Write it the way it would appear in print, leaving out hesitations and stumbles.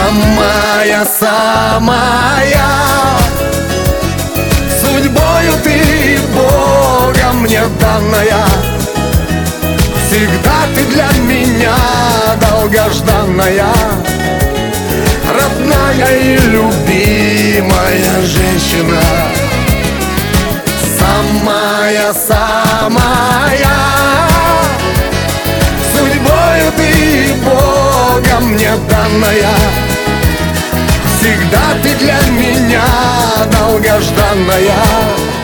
самая, судьбою ты Богом мне данная. Всегда ты для меня долгожданная, родная и любимая женщина. Самая, судьбою ты Богом мне данная. Всегда ты для меня долгожданная.